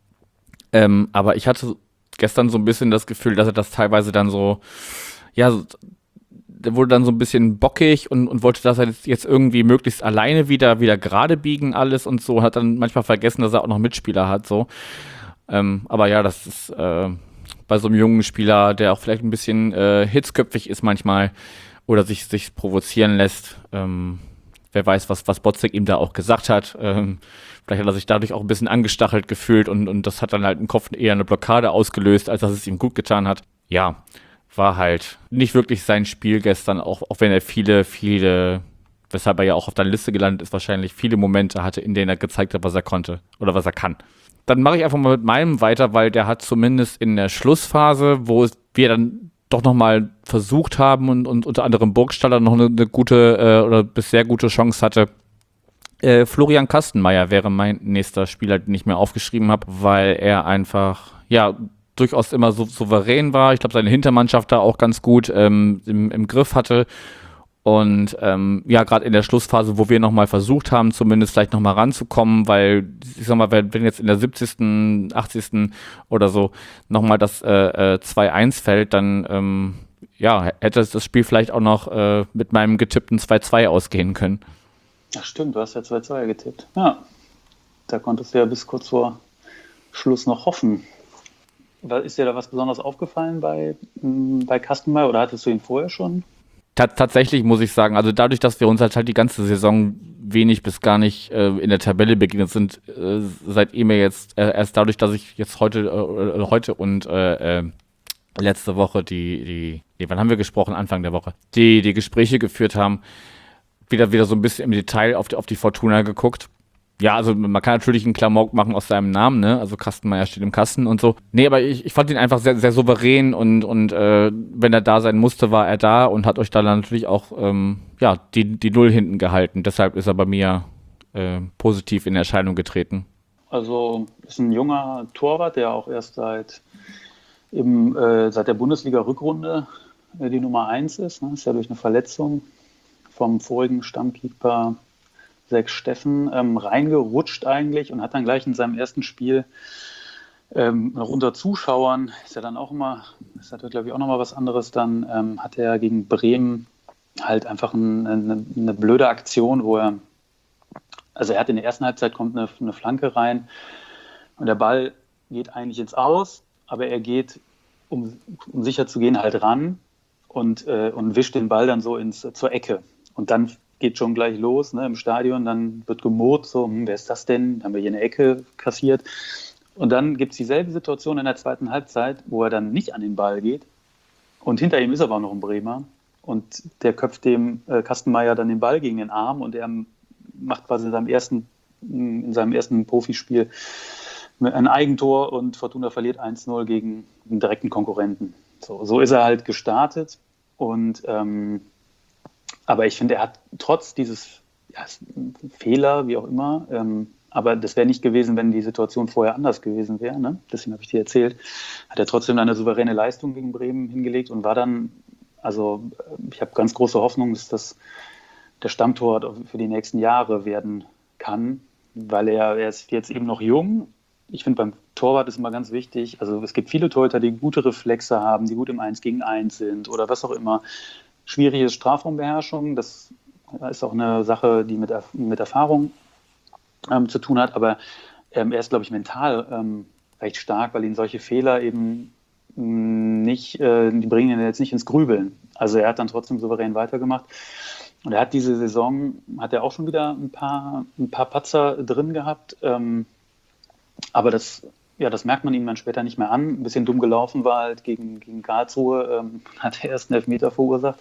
Ähm, aber ich hatte gestern so ein bisschen das Gefühl, dass er das teilweise dann so, ja, so, der wurde dann so ein bisschen bockig und, und wollte das jetzt, jetzt irgendwie möglichst alleine wieder, wieder gerade biegen alles und so. Hat dann manchmal vergessen, dass er auch noch Mitspieler hat. So. Ähm, aber ja, das ist äh, bei so einem jungen Spieler, der auch vielleicht ein bisschen äh, hitzköpfig ist manchmal oder sich, sich provozieren lässt. Ähm, wer weiß, was, was Botzek ihm da auch gesagt hat. Ähm, vielleicht hat er sich dadurch auch ein bisschen angestachelt gefühlt und, und das hat dann halt im Kopf eher eine Blockade ausgelöst, als dass es ihm gut getan hat. Ja, war halt nicht wirklich sein Spiel gestern, auch, auch wenn er viele, viele, weshalb er ja auch auf der Liste gelandet ist, wahrscheinlich viele Momente hatte, in denen er gezeigt hat, was er konnte oder was er kann. Dann mache ich einfach mal mit meinem weiter, weil der hat zumindest in der Schlussphase, wo wir dann doch nochmal versucht haben und, und unter anderem Burgstaller noch eine, eine gute äh, oder bis sehr gute Chance hatte. Äh, Florian Kastenmeier wäre mein nächster Spieler, den ich mir aufgeschrieben habe, weil er einfach, ja, durchaus immer so souverän war. Ich glaube, seine Hintermannschaft da auch ganz gut ähm, im, im Griff hatte. Und ähm, ja, gerade in der Schlussphase, wo wir nochmal versucht haben, zumindest vielleicht nochmal ranzukommen, weil, ich sag mal, wenn, wenn jetzt in der siebzigsten, achtzigsten oder so nochmal das äh, äh, zwei eins fällt, dann ähm, ja, hätte das Spiel vielleicht auch noch äh, mit meinem getippten zwei zwei ausgehen können. Ach stimmt, du hast ja zwei zwei getippt. Ja, da konntest du ja bis kurz vor Schluss noch hoffen. ist dir da was Besonderes aufgefallen bei, bei Kastenmeier oder hattest du ihn vorher schon? Ta- tatsächlich muss ich sagen, also dadurch, dass wir uns halt, halt die ganze Saison wenig bis gar nicht äh, in der Tabelle begegnet sind, äh, seid ihr mir jetzt äh, erst dadurch, dass ich jetzt heute äh, heute und äh, äh, letzte Woche die, die, nee, wann haben wir gesprochen? Anfang der Woche, die, die Gespräche geführt haben, wieder, wieder so ein bisschen im Detail auf die, auf die Fortuna geguckt. Ja, also man kann natürlich einen Klamauk machen aus seinem Namen, ne? Also Kastenmeier steht im Kasten und so. Nee, aber ich, ich fand ihn einfach sehr, sehr souverän und, und äh, wenn er da sein musste, war er da und hat euch da natürlich auch ähm, ja, die, die Null hinten gehalten. Deshalb ist er bei mir äh, positiv in Erscheinung getreten. Also ist ein junger Torwart, der auch erst seit, eben, äh, seit der Bundesliga-Rückrunde äh, die Nummer eins ist. Ne? Ist ja durch eine Verletzung vom vorigen Stammkeeper Sechs Steffen ähm, reingerutscht eigentlich und hat dann gleich in seinem ersten Spiel ähm, noch unter Zuschauern, ist ja dann auch immer, ist natürlich glaube ich auch nochmal was anderes, dann ähm, hat er gegen Bremen halt einfach ein, eine, eine blöde Aktion, wo er, also er hat in der ersten Halbzeit kommt eine, eine Flanke rein und der Ball geht eigentlich ins Aus, aber er geht, um, um sicher zu gehen, halt ran und, äh, und wischt den Ball dann so ins, zur Ecke und dann geht schon gleich los, ne, im Stadion, dann wird gemurrt, so, hm, wer ist das denn? Dann haben wir hier eine Ecke kassiert. Und dann gibt es dieselbe Situation in der zweiten Halbzeit, wo er dann nicht an den Ball geht. Und hinter ihm ist aber auch noch ein Bremer. Und der köpft dem äh, Kastenmeier dann den Ball gegen den Arm und er macht quasi in seinem ersten, in seinem ersten Profispiel ein Eigentor und Fortuna verliert eins null gegen einen direkten Konkurrenten. So, so ist er halt gestartet und ähm, aber ich finde, er hat trotz dieses ja, Fehler, wie auch immer, ähm, aber das wäre nicht gewesen, wenn die Situation vorher anders gewesen wäre, ne? Deswegen habe ich dir erzählt, hat er trotzdem eine souveräne Leistung gegen Bremen hingelegt und war dann, also ich habe ganz große Hoffnung, dass das der Stammtorwart für die nächsten Jahre werden kann, weil er, er ist jetzt eben noch jung. Ich finde, beim Torwart ist immer ganz wichtig, also es gibt viele Torhüter, die gute Reflexe haben, die gut im Eins gegen Eins sind oder was auch immer. Schwierige Strafraumbeherrschung, das ist auch eine Sache, die mit, mit Erfahrung ähm, zu tun hat, aber ähm, er ist, glaube ich, mental ähm, recht stark, weil ihn solche Fehler eben nicht, äh, die bringen ihn jetzt nicht ins Grübeln. Also er hat dann trotzdem souverän weitergemacht und er hat diese Saison, hat er auch schon wieder ein paar, ein paar Patzer drin gehabt, ähm, aber das Ja, das merkt man ihm dann später nicht mehr an. Ein bisschen dumm gelaufen war halt gegen, gegen Karlsruhe, ähm, hat er erst einen Elfmeter verursacht.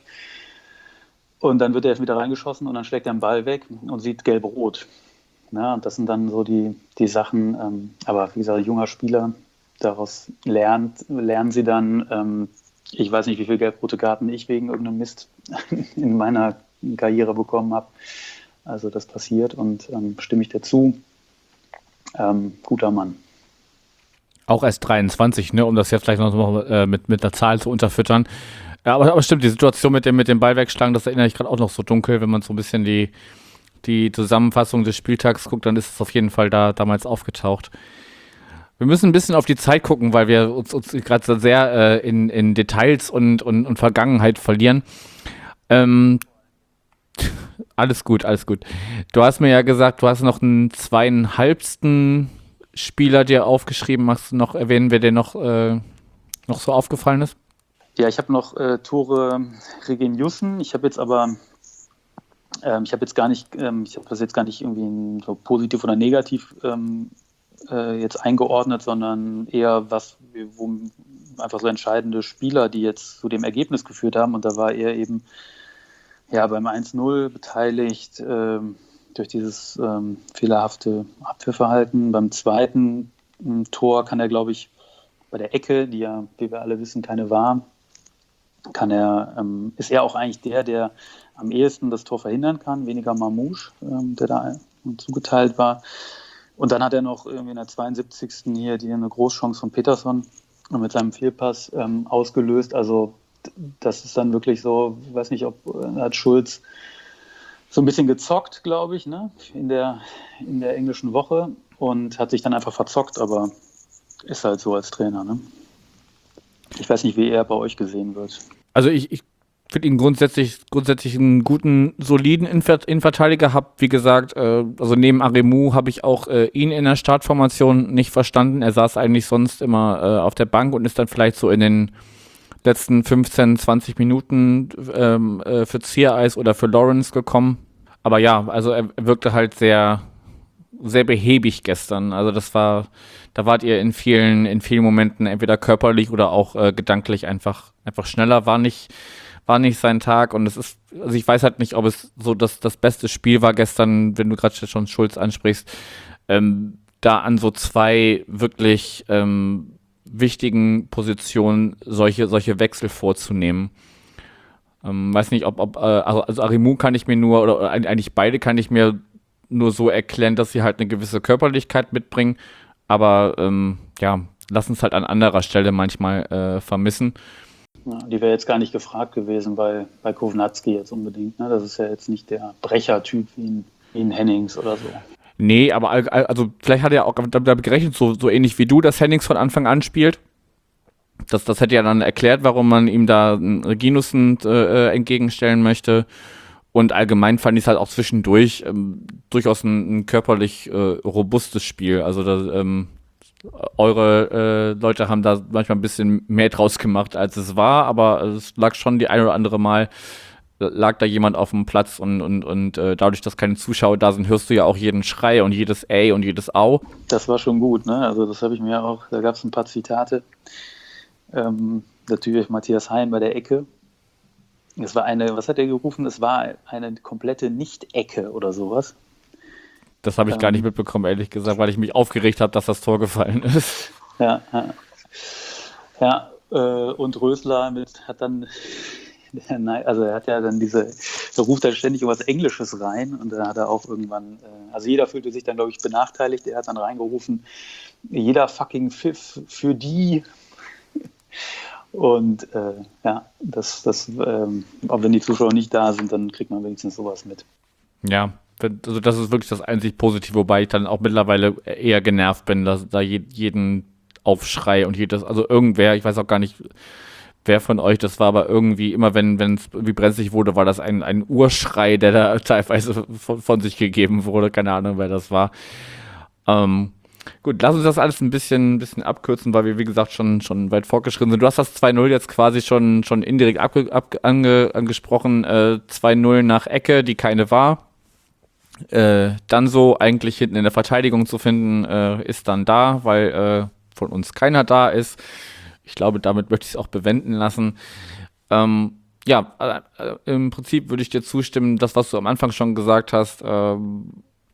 Und dann wird der Elfmeter reingeschossen und dann schlägt er den Ball weg und sieht gelb-rot. Ja, und das sind dann so die, die Sachen. Ähm, aber wie gesagt, junger Spieler, daraus lernt, lernen sie dann. Ähm, ich weiß nicht, wie viele gelb-rote Karten ich wegen irgendeinem Mist in meiner Karriere bekommen habe. Also das passiert und ähm, stimme ich dazu. Ähm, guter Mann. Auch erst dreiundzwanzig, ne, um das jetzt vielleicht noch mal, äh, mit, mit einer Zahl zu unterfüttern. Ja, aber, aber stimmt, die Situation mit dem, mit dem Ball wegschlagen, das erinnere ich gerade auch noch so dunkel, wenn man so ein bisschen die, die Zusammenfassung des Spieltags guckt, dann ist es auf jeden Fall da damals aufgetaucht. Wir müssen ein bisschen auf die Zeit gucken, weil wir uns, uns gerade so sehr äh, in, in Details und, und, und Vergangenheit verlieren. Ähm, alles gut, alles gut. Du hast mir ja gesagt, du hast noch einen zweieinhalbsten Spieler dir aufgeschrieben. Magst du noch erwähnen, wer dir noch, äh, noch so aufgefallen ist? Ja, ich habe noch äh, Tore Regeniussen. Ich habe jetzt aber, ähm, ich habe jetzt gar nicht, ähm, ich habe das jetzt gar nicht irgendwie so positiv oder negativ ähm, äh, jetzt eingeordnet, sondern eher was, wo einfach so entscheidende Spieler, die jetzt zu dem Ergebnis geführt haben. Und da war er eben ja beim eins null beteiligt, ähm, durch dieses ähm, fehlerhafte Abwehrverhalten. Beim zweiten ähm, Tor kann er, glaube ich, bei der Ecke, die ja, wie wir alle wissen, keine war, kann er, ähm, ist er auch eigentlich der, der am ehesten das Tor verhindern kann, weniger Mamouche, ähm, der da zugeteilt war. Und dann hat er noch irgendwie in der zweiundsiebzigsten hier die eine Großchance von Peterson mit seinem Fehlpass ähm, ausgelöst. Also das ist dann wirklich so, ich weiß nicht, ob äh, hat Schulz so ein bisschen gezockt, glaube ich, ne, in der, in der englischen Woche und hat sich dann einfach verzockt, aber ist halt so als Trainer, ne? Ich weiß nicht, wie er bei euch gesehen wird. Also ich, ich finde ihn grundsätzlich, grundsätzlich einen guten, soliden Inver- Innenverteidiger. Hab, wie gesagt, äh, also neben Aremu habe ich auch äh, ihn in der Startformation nicht verstanden. Er saß eigentlich sonst immer äh, auf der Bank und ist dann vielleicht so in den letzten fünfzehn, zwanzig Minuten ähm, äh, für Ziereis oder für Lawrence gekommen. Aber ja, also er wirkte halt sehr, sehr behäbig gestern. Also das war, da wart ihr in vielen, in vielen Momenten entweder körperlich oder auch äh, gedanklich einfach, einfach schneller. War nicht, war nicht sein Tag und es ist, also ich weiß halt nicht, ob es so das, das beste Spiel war gestern, wenn du gerade schon Schulz ansprichst, ähm, da an so zwei wirklich ähm, wichtigen Positionen solche, solche Wechsel vorzunehmen. Ähm, weiß nicht, ob, ob äh, also, also Aremu kann ich mir nur, oder, oder eigentlich beide kann ich mir nur so erklären, dass sie halt eine gewisse Körperlichkeit mitbringen, aber ähm, ja, lassen es halt an anderer Stelle manchmal äh, vermissen. Ja, die wäre jetzt gar nicht gefragt gewesen bei, bei Kovnatski jetzt unbedingt. Ne? Das ist ja jetzt nicht der Brechertyp wie ein, wie ein Hennings oder so. Nee, aber al- al- also vielleicht hat er auch damit gerechnet, so, so ähnlich wie du, dass Hennings von Anfang an spielt. Das, das hätte ja dann erklärt, warum man ihm da einen Reginussen äh, entgegenstellen möchte. Und allgemein fand ich es halt auch zwischendurch ähm, durchaus ein, ein körperlich äh, robustes Spiel. Also da, ähm, eure äh, Leute haben da manchmal ein bisschen mehr draus gemacht, als es war, aber es lag schon die ein oder andere Mal, lag da jemand auf dem Platz und, und, und äh, dadurch, dass keine Zuschauer da sind, hörst du ja auch jeden Schrei und jedes Ey und jedes Au. Das war schon gut, ne? Also das habe ich mir auch, da gab es ein paar Zitate. Ähm, natürlich Matthias Hein bei der Ecke. Es war eine, was hat er gerufen? Es war eine komplette Nicht-Ecke oder sowas. Das habe ich ähm, gar nicht mitbekommen, ehrlich gesagt, weil ich mich aufgeregt habe, dass das Tor gefallen ist. Ja, ja. ja äh, und Rösler mit, hat dann, also er hat ja dann diese, er ruft da ständig irgendwas Englisches rein und dann hat er auch irgendwann, äh, also jeder fühlte sich dann, glaube ich, benachteiligt. Er hat dann reingerufen, jeder fucking Pfiff für die. Und äh, ja, das, das ähm, auch wenn die Zuschauer nicht da sind, dann kriegt man wenigstens sowas mit. Ja, also das ist wirklich das einzig Positive, wobei ich dann auch mittlerweile eher genervt bin, dass da je, jeden Aufschrei und jedes, also irgendwer, ich weiß auch gar nicht, wer von euch das war, aber irgendwie immer, wenn es irgendwie brenzlig wurde, war das ein, ein Urschrei, der da teilweise von, von sich gegeben wurde, keine Ahnung, wer das war. Ähm, Gut, lass uns das alles ein bisschen, ein bisschen abkürzen, weil wir, wie gesagt, schon, schon weit fortgeschritten sind. Du hast das zwei null jetzt quasi schon, schon indirekt abge, ab, ange, angesprochen. Äh, zwei null nach Ecke, die keine war. Äh, dann so eigentlich hinten in der Verteidigung zu finden, äh, ist dann da, weil äh, von uns keiner da ist. Ich glaube, damit möchte ich es auch bewenden lassen. Ähm, ja, äh, im Prinzip würde ich dir zustimmen, das, was du am Anfang schon gesagt hast, ähm,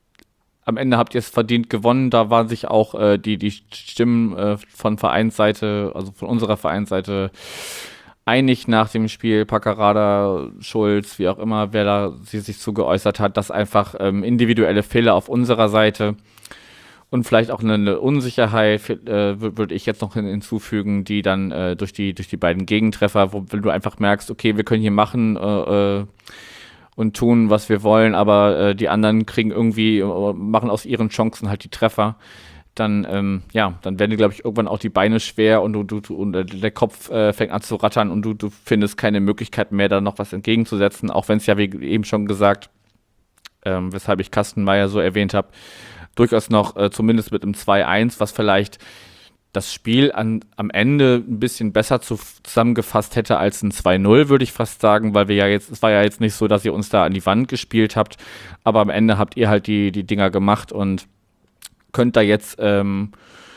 am Ende habt ihr es verdient gewonnen. Da waren sich auch äh, die, die Stimmen äh, von Vereinsseite, also von unserer Vereinsseite, einig nach dem Spiel. Paccarada, Schulz, wie auch immer, wer da sie sich zu geäußert hat, dass einfach ähm, individuelle Fehler auf unserer Seite und vielleicht auch eine, eine Unsicherheit, äh, würde ich jetzt noch hinzufügen, die dann äh, durch die durch die beiden Gegentreffer, wo wenn du einfach merkst, okay, wir können hier machen, äh, äh, und tun, was wir wollen, aber äh, die anderen kriegen irgendwie, äh, machen aus ihren Chancen halt die Treffer, dann, ähm, ja, dann werden dir, glaube ich, irgendwann auch die Beine schwer und du, du, du und der Kopf äh, fängt an zu rattern und du, du findest keine Möglichkeit mehr, da noch was entgegenzusetzen, auch wenn es ja, wie eben schon gesagt, ähm, weshalb ich Kastenmeier so erwähnt habe, durchaus noch äh, zumindest mit einem zwei eins, was vielleicht das Spiel an, am Ende ein bisschen besser zu, zusammengefasst hätte als ein zwei null, würde ich fast sagen, weil wir ja jetzt, es war ja jetzt nicht so, dass ihr uns da an die Wand gespielt habt, aber am Ende habt ihr halt die, die Dinger gemacht und könnt da jetzt ähm,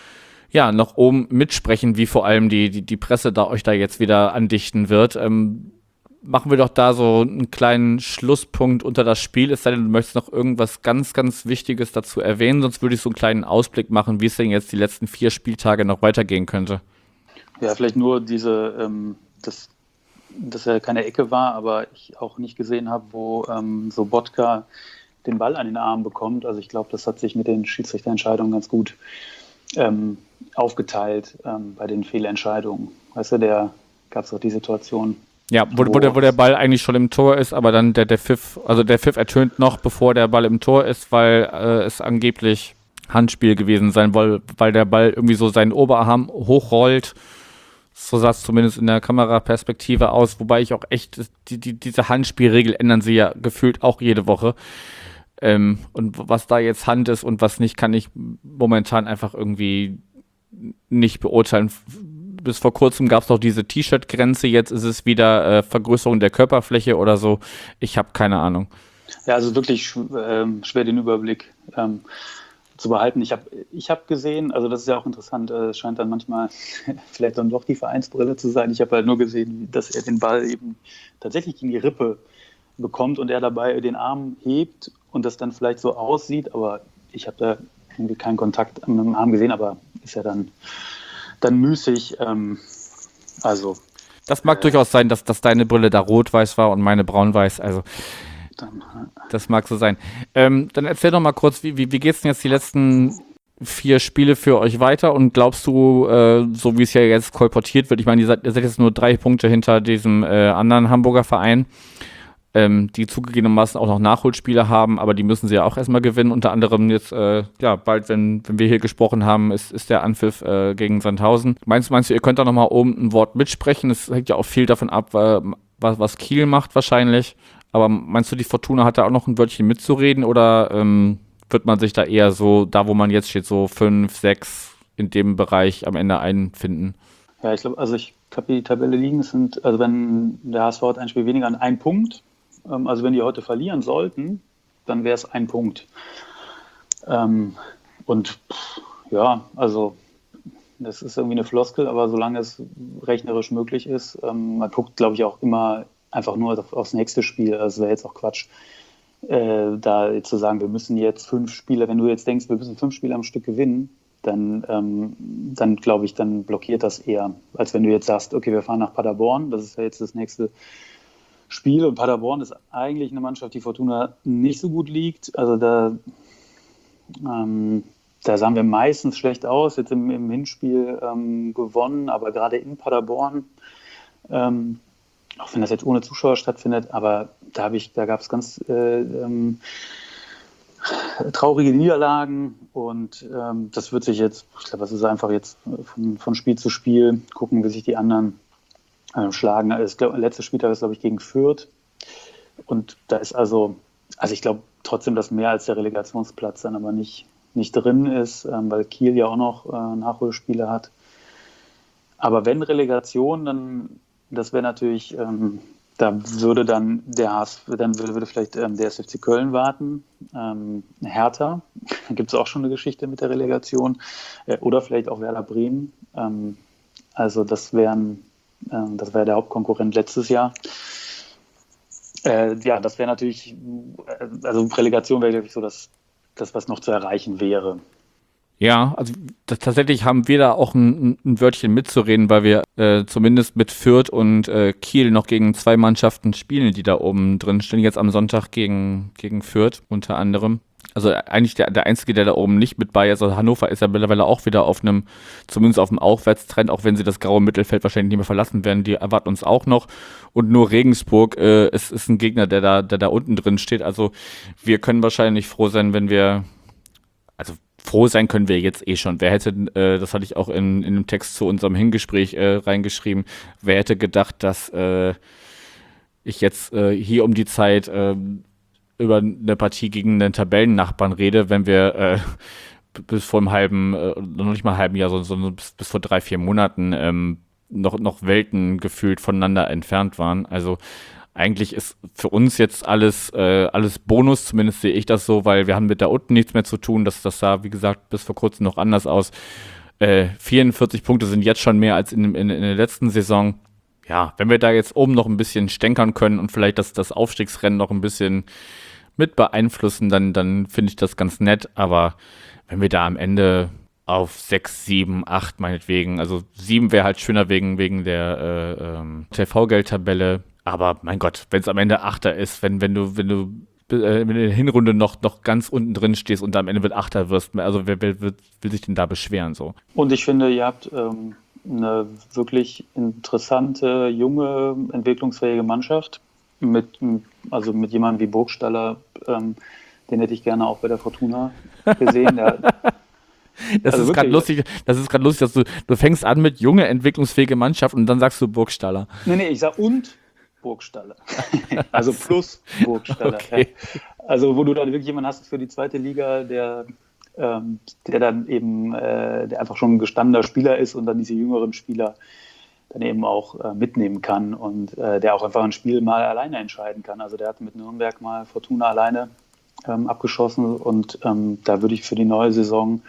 ja noch oben mitsprechen, wie vor allem die, die, die Presse da euch da jetzt wieder andichten wird. Ähm, machen wir doch da so einen kleinen Schlusspunkt unter das Spiel, es sei denn, du möchtest noch irgendwas ganz, ganz Wichtiges dazu erwähnen, sonst würde ich so einen kleinen Ausblick machen, wie es denn jetzt die letzten vier Spieltage noch weitergehen könnte. Ja, vielleicht nur diese, ähm, dass das ja keine Ecke war, aber ich auch nicht gesehen habe, wo ähm, Sobotka den Ball an den Arm bekommt. Also ich glaube, das hat sich mit den Schiedsrichterentscheidungen ganz gut ähm, aufgeteilt ähm, bei den Fehlentscheidungen. Weißt du, der gab es doch die Situation. Ja, wo, wo, der, wo der Ball eigentlich schon im Tor ist, aber dann der, der Pfiff, also der Pfiff ertönt noch, bevor der Ball im Tor ist, weil äh, es angeblich Handspiel gewesen sein soll, weil der Ball irgendwie so seinen Oberarm hochrollt, So sah es zumindest in der Kameraperspektive aus, wobei ich auch echt, die, die, diese Handspielregel ändern sie ja gefühlt auch jede Woche. Ähm, und was da jetzt Hand ist und was nicht, kann ich momentan einfach irgendwie nicht beurteilen. Bis vor kurzem gab es noch diese T-Shirt-Grenze, jetzt ist es wieder äh, Vergrößerung der Körperfläche oder so. Ich habe keine Ahnung. Ja, also wirklich sch- ähm, schwer den Überblick ähm, zu behalten. Ich habe ich hab gesehen, also das ist ja auch interessant, äh, es scheint dann manchmal vielleicht dann doch die Vereinsbrille zu sein. Ich habe halt nur gesehen, dass er den Ball eben tatsächlich gegen die Rippe bekommt und er dabei den Arm hebt und das dann vielleicht so aussieht, aber ich habe da irgendwie keinen Kontakt mit dem Arm gesehen, aber ist ja dann, dann müßig. Ähm, also Das mag äh, durchaus sein, dass, dass deine Brille da rot-weiß war und meine braun-weiß, also dann, das mag so sein. Ähm, dann erzähl doch mal kurz, wie, wie, wie geht's denn jetzt die letzten vier Spiele für euch weiter und glaubst du, äh, so wie es ja jetzt kolportiert wird, ich meine, ihr seid, ihr seid jetzt nur drei Punkte hinter diesem äh, anderen Hamburger Verein, ähm, die zugegebenermaßen auch noch Nachholspiele haben, aber die müssen sie ja auch erstmal gewinnen. Unter anderem jetzt, äh, ja, bald, wenn, wenn wir hier gesprochen haben, ist, ist der Anpfiff äh, gegen Sandhausen. Meinst, meinst du, ihr könnt da nochmal oben ein Wort mitsprechen? Es hängt ja auch viel davon ab, äh, was, was Kiel macht wahrscheinlich. Aber meinst du, die Fortuna hat da auch noch ein Wörtchen mitzureden oder ähm, wird man sich da eher so, da wo man jetzt steht, so fünf, sechs in dem Bereich am Ende einfinden? Ja, ich glaube, also ich habe die Tabelle liegen, es sind, also wenn der H S V hat ein Spiel weniger an ein Punkt, ähm, also wenn die heute verlieren sollten, dann wäre es ein Punkt. Ähm, und pff, ja, also das ist irgendwie eine Floskel, aber solange es rechnerisch möglich ist, ähm, man guckt, glaube ich, auch immer einfach nur auf, aufs nächste Spiel. Also es wäre jetzt auch Quatsch, äh, da jetzt zu sagen, wir müssen jetzt fünf Spiele, wenn du jetzt denkst, wir müssen fünf Spiele am Stück gewinnen, dann, ähm, dann glaube ich, dann blockiert das eher, als wenn du jetzt sagst, okay, wir fahren nach Paderborn, das ist ja jetzt das nächste Spiel und Paderborn ist eigentlich eine Mannschaft, die Fortuna nicht so gut liegt. Also da, ähm, da sahen wir meistens schlecht aus, jetzt im, im Hinspiel ähm, gewonnen, aber gerade in Paderborn, ähm, auch wenn das jetzt ohne Zuschauer stattfindet, aber da habe ich, da gab es ganz äh, ähm, traurige Niederlagen und ähm, das wird sich jetzt, ich glaube, das ist einfach jetzt von, von Spiel zu Spiel gucken, wie sich die anderen äh, schlagen. Das glaub, letzte Spieltag ist, glaube ich, gegen Fürth und da ist also, also ich glaube trotzdem, dass mehr als der Relegationsplatz dann aber nicht, nicht drin ist, ähm, weil Kiel ja auch noch äh, Nachholspiele hat. Aber wenn Relegation, dann das wäre natürlich, ähm, da würde dann der H S V, dann würde, würde vielleicht ähm, der S F C Köln warten, ähm, Hertha, da gibt es auch schon eine Geschichte mit der Relegation, äh, oder vielleicht auch Werder Bremen. Ähm, also das wären, äh, das wäre der Hauptkonkurrent letztes Jahr. Äh, ja, das wäre natürlich, äh, also Relegation wäre, glaube ich, so das, das, was noch zu erreichen wäre. Ja, also das, tatsächlich haben wir da auch ein, ein Wörtchen mitzureden, weil wir äh, zumindest mit Fürth und äh, Kiel noch gegen zwei Mannschaften spielen, die da oben drin stehen. Jetzt am Sonntag gegen, gegen Fürth unter anderem. Also eigentlich der, der Einzige, der da oben nicht mit bei ist. Also Hannover ist ja mittlerweile auch wieder auf einem, zumindest auf einem Aufwärtstrend, auch wenn sie das graue Mittelfeld wahrscheinlich nicht mehr verlassen werden. Die erwarten uns auch noch. Und nur Regensburg äh, ist, ist ein Gegner, der da, der da unten drin steht. Also wir können wahrscheinlich froh sein, wenn wir, also froh sein können wir jetzt eh schon. Wer hätte, äh, das hatte ich auch in, in dem Text zu unserem Hingespräch äh, reingeschrieben, wer hätte gedacht, dass äh, ich jetzt äh, hier um die Zeit äh, über eine Partie gegen einen Tabellennachbarn rede, wenn wir äh, bis vor einem halben, äh, noch nicht mal halben Jahr, sondern so bis, bis vor drei, vier Monaten ähm, noch, noch Welten gefühlt voneinander entfernt waren. Also eigentlich ist für uns jetzt alles, äh, alles Bonus, zumindest sehe ich das so, weil wir haben mit da unten nichts mehr zu tun. Das, das sah, wie gesagt, bis vor kurzem noch anders aus. Äh, vierundvierzig Punkte sind jetzt schon mehr als in, in, in der letzten Saison. Ja, wenn wir da jetzt oben noch ein bisschen stänkern können und vielleicht das, das Aufstiegsrennen noch ein bisschen mit beeinflussen, dann, dann finde ich das ganz nett. Aber wenn wir da am Ende auf sechs, sieben, acht meinetwegen, also sieben wäre halt schöner wegen, wegen der äh, ähm, T V-Geldtabelle. Aber mein Gott, wenn es am Ende Achter ist, wenn, wenn du, wenn du äh, wenn du in der Hinrunde noch, noch ganz unten drin stehst und am Ende wird Achter wirst, also wer, wer wird, will sich denn da beschweren so? Und ich finde, ihr habt ähm, eine wirklich interessante, junge, entwicklungsfähige Mannschaft mit, also mit jemandem wie Burgstaller, ähm, den hätte ich gerne auch bei der Fortuna gesehen. Der, Das Also ist gerade wirklich. lustig, das ist gerade lustig, dass du, du fängst an mit junge, entwicklungsfähige Mannschaft und dann sagst du Burgstaller. Nee, nee, ich sag und Burgstaller. Also plus Burgstaller. Okay. Ja. Also wo du dann wirklich jemanden hast für die zweite Liga, der, ähm, der dann eben, äh, der einfach schon ein gestandener Spieler ist und dann diese jüngeren Spieler dann eben auch äh, mitnehmen kann und äh, der auch einfach ein Spiel mal alleine entscheiden kann. Also der hat mit Nürnberg mal Fortuna alleine ähm, abgeschossen und ähm, da würde ich für die neue Saison,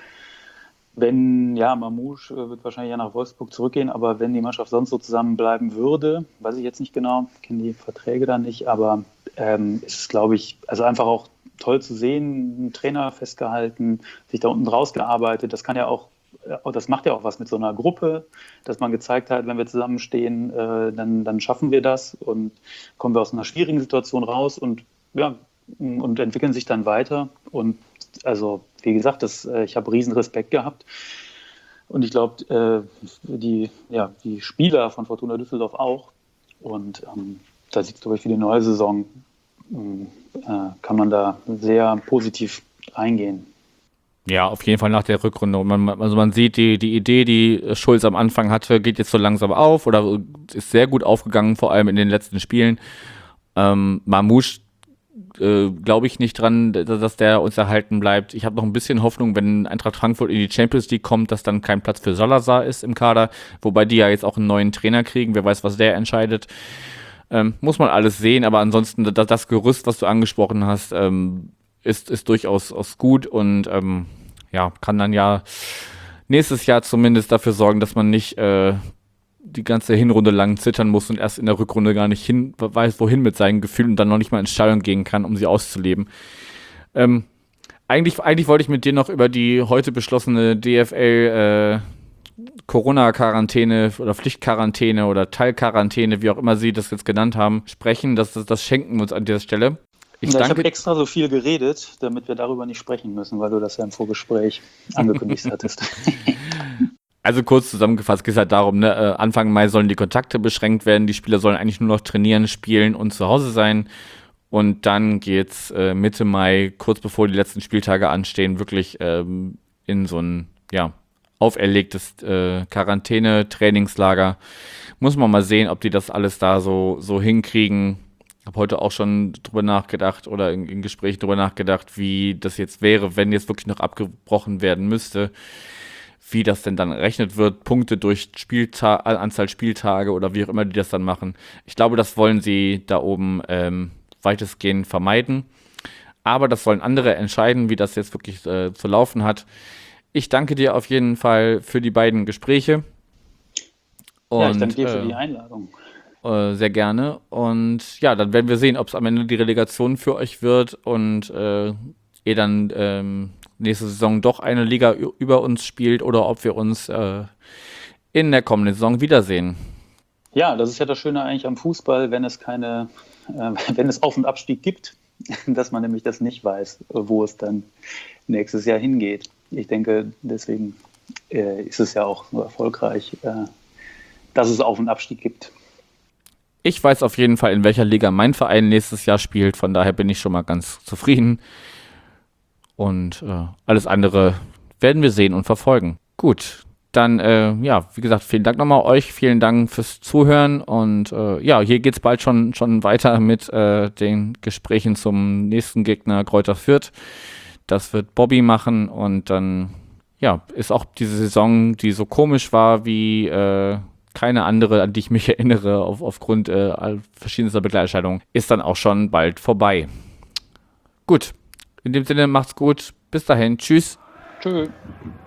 wenn, ja, Mamouche äh, wird wahrscheinlich ja nach Wolfsburg zurückgehen, aber wenn die Mannschaft sonst so zusammenbleiben würde, weiß ich jetzt nicht genau, kenne die Verträge da nicht, aber ähm, ist es, glaube ich, also einfach auch toll zu sehen, ein Trainer festgehalten, sich da unten rausgearbeitet, das kann ja auch, äh, das macht ja auch was mit so einer Gruppe, dass man gezeigt hat, wenn wir zusammenstehen, äh, dann, dann schaffen wir das und kommen wir aus einer schwierigen Situation raus und ja, und entwickeln sich dann weiter und also wie gesagt, das, äh, ich habe riesen Respekt gehabt und ich glaube, äh, die, ja, die Spieler von Fortuna Düsseldorf auch und ähm, da sieht es, glaube ich, für die neue Saison äh, kann man da sehr positiv reingehen. Ja, auf jeden Fall nach der Rückrunde. Und man, also man sieht, die, die Idee, die Schulz am Anfang hatte, geht jetzt so langsam auf oder ist sehr gut aufgegangen, vor allem in den letzten Spielen. Ähm, Mamouche äh, glaube ich nicht dran, dass der uns erhalten bleibt. Ich habe noch ein bisschen Hoffnung, wenn Eintracht Frankfurt in die Champions League kommt, dass dann kein Platz für Salazar ist im Kader, wobei die ja jetzt auch einen neuen Trainer kriegen. Wer weiß, was der entscheidet. Ähm, muss man alles sehen, aber ansonsten das, das Gerüst, was du angesprochen hast, ähm, ist, ist durchaus aus gut und ähm, ja, kann dann ja nächstes Jahr zumindest dafür sorgen, dass man nicht äh, die ganze Hinrunde lang zittern muss und erst in der Rückrunde gar nicht hin, weiß, wohin mit seinen Gefühlen und dann noch nicht mal ins Stadion gehen kann, um sie auszuleben. Ähm, eigentlich, eigentlich wollte ich mit dir noch über die heute beschlossene D F L äh, Corona-Quarantäne oder Pflichtquarantäne oder Teilquarantäne, wie auch immer sie das jetzt genannt haben, sprechen. Das, das, das schenken wir uns an dieser Stelle. Ich, ja, ich danke, habe extra so viel geredet, damit wir darüber nicht sprechen müssen, weil du das ja im Vorgespräch angekündigt hattest. Also kurz zusammengefasst geht es halt darum, ne, äh, Anfang Mai sollen die Kontakte beschränkt werden, die Spieler sollen eigentlich nur noch trainieren, spielen und zu Hause sein. Und dann geht's äh, Mitte Mai, kurz bevor die letzten Spieltage anstehen, wirklich ähm, in so ein ja, auferlegtes äh, Quarantäne-Trainingslager. Muss man mal sehen, ob die das alles da so, so hinkriegen. Ich habe heute auch schon drüber nachgedacht oder in, in Gesprächen drüber nachgedacht, wie das jetzt wäre, wenn jetzt wirklich noch abgebrochen werden müsste. Wie das denn dann errechnet wird, Punkte durch Spielta- Anzahl Spieltage oder wie auch immer die das dann machen. Ich glaube, das wollen sie da oben ähm, weitestgehend vermeiden. Aber das sollen andere entscheiden, wie das jetzt wirklich äh, zu laufen hat. Ich danke dir auf jeden Fall für die beiden Gespräche. Und, ja, ich danke dir für äh, die Einladung. äh, sehr gerne. Und ja, dann werden wir sehen, ob es am Ende die Relegation für euch wird und äh, ihr dann ähm, nächste Saison doch eine Liga ü- über uns spielt oder ob wir uns äh, in der kommenden Saison wiedersehen. Ja, das ist ja das Schöne eigentlich am Fußball, wenn es keine, äh, wenn es Auf- und Abstieg gibt, dass man nämlich das nicht weiß, wo es dann nächstes Jahr hingeht. Ich denke, deswegen äh, ist es ja auch so erfolgreich, äh, dass es Auf- und Abstieg gibt. Ich weiß auf jeden Fall, in welcher Liga mein Verein nächstes Jahr spielt, von daher bin ich schon mal ganz zufrieden. Und äh, alles andere werden wir sehen und verfolgen. Gut, dann, äh, ja, wie gesagt, vielen Dank nochmal euch. Vielen Dank fürs Zuhören. Und äh, ja, hier geht es bald schon, schon weiter mit äh, den Gesprächen zum nächsten Gegner, Greuther Fürth. Das wird Bobby machen. Und dann, ja, ist auch diese Saison, die so komisch war wie äh, keine andere, an die ich mich erinnere, auf, aufgrund äh, verschiedenster Begleiterscheinungen, ist dann auch schon bald vorbei. Gut. In dem Sinne, macht's gut. Bis dahin. Tschüss. Tschö.